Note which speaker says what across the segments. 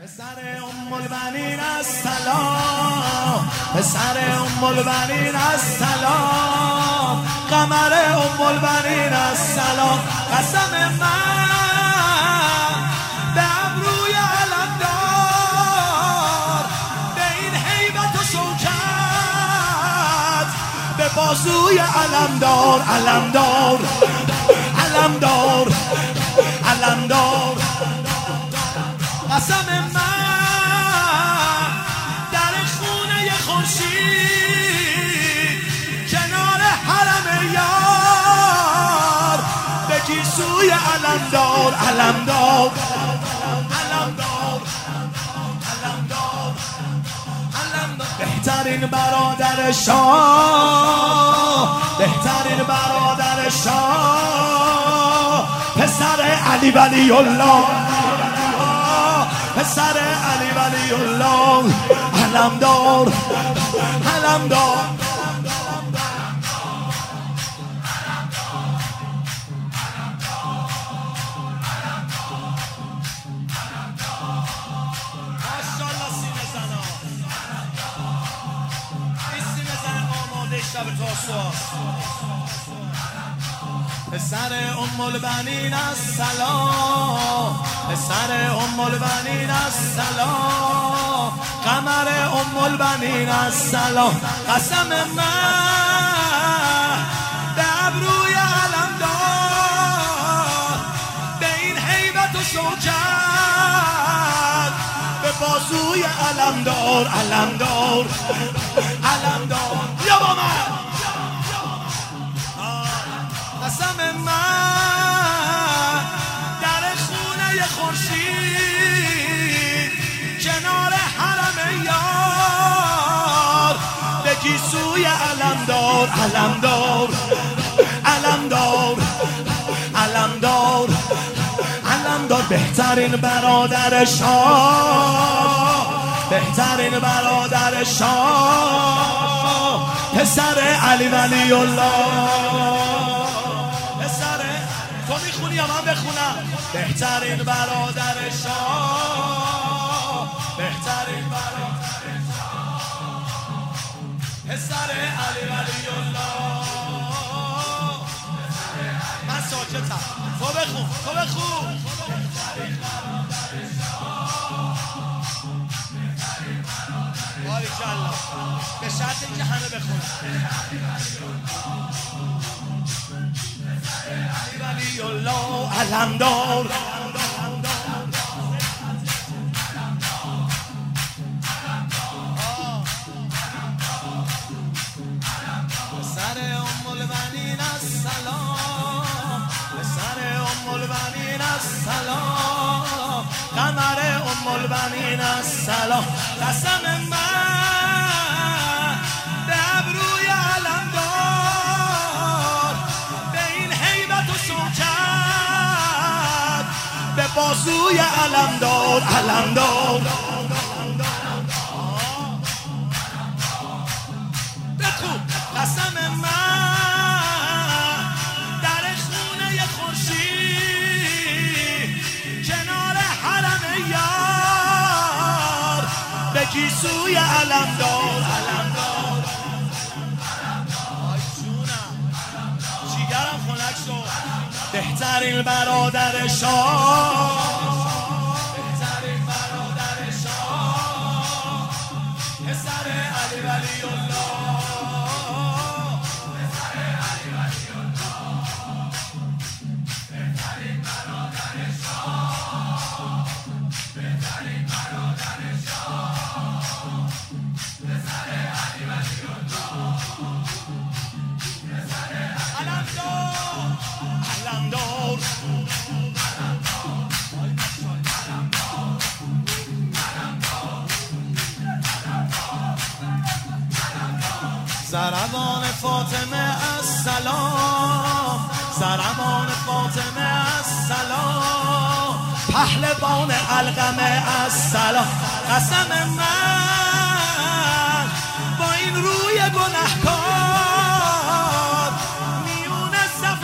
Speaker 1: پسر ام البنین السلام، پسر ام البنین السلام، قمر ام البنین السلام. قسم من به ابروی علمدار، به این هیبت و شوکت، به بازوی علمدار، علمدار علمدار علمدار. قسم من در خونه خورشید کنار حرم یار، به گیسوی علمدار، علمدار علمدار علمدار علمدار. بهترین برادر شاه، بهترین برادر شاه، پسر علی ولی الله، پسر علی ولی الله. علمدار علمدار. ماشاءالله سینه زنا، این سینه زن آماده شب تاسوعا. پسر ام البنین السلام، پسر ام البنین السلام، قمر ام البنین السلام. قسم من به ابروی علمدار، به این هیبت و شوکت، به بازوی علمدار، علمدار علمدار. بیا با من. قسم من در خونه خورشید کنار حرم یار، به گیسوی علمدار، علمدار علمدار علمدار علمدار. بهترین برادر شاه، بهترین برادر شاه، پسر علی ولی الله. تو میخونی یا من بخونم؟ بهترین برادر شاه، بهترین برادر شاه، پسر علی ولی الله. من ساکتم، تو بخون، تو بخون. باریکالله، به شرط اینکه همه بخونن. علی ولی الله. علمدار پسر ام البنین السلام، پسر ام البنین السلام، قمر ام البنین السلام. قسم من به ابروی علمدار، به این هیبت و شوکت، به بازوی علمدار، علمدار. بخون. قسم من در خونه خورشید کنار حرم یار، به گیسوی علمدار، علمدار. آی جونم، جیگرم خنک شد. بهترین برادر شاه، بهترین برادر شاه، پسر علی ولی الله، پسر علی ولی الله. بهترین برادر شاه، بهترین برادر شاه، پسر علی ولی الله. علمدار علمدار زربان فاطمه السلام، زربان فاطمه السلام، پهلوان علقمه السلام. قسم من با این روی گنهکار، میون صف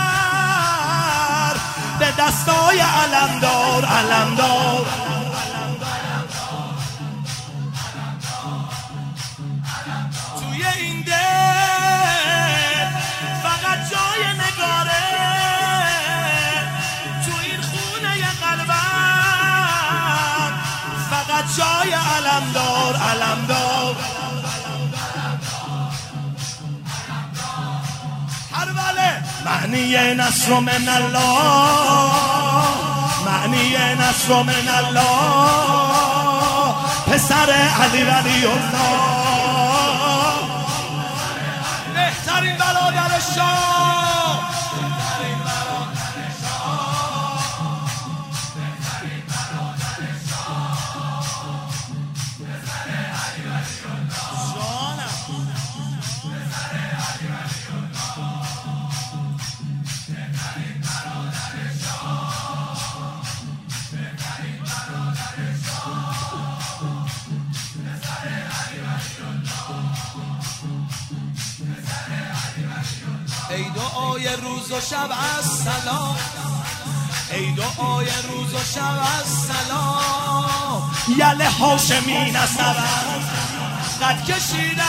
Speaker 1: محشر، به دستای علمدار، علمدار جای علمدار علمدار کربله معنی نصر من الله معنی نصر من الله پسر علی ولی الله بهترین برادر شاه ای دعای روز و شب السلام ای دعای روز و شب السلام یل هاشمی نصبم قد کشیدم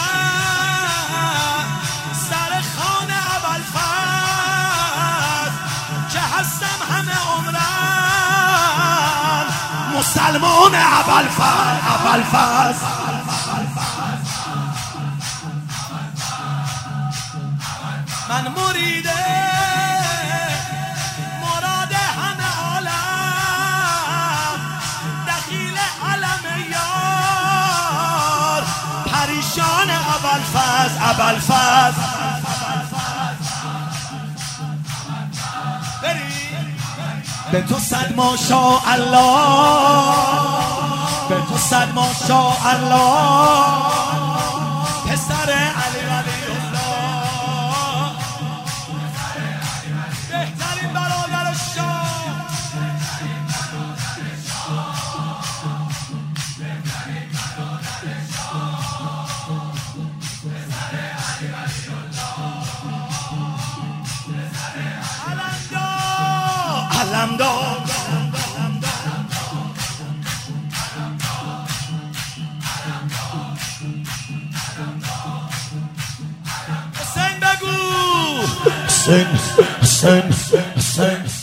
Speaker 1: سر خانه ابوالفضل که هستم همه عمرم مسلمان ابوالفضل من مرید مراد همه عالم دخیل علم یار پریشان ابوالفضل به تو صد ماشاءالله به تو صد ماشاءالله پسر علی ولی بهترین برادر شاه علمدار حسین بگو حسین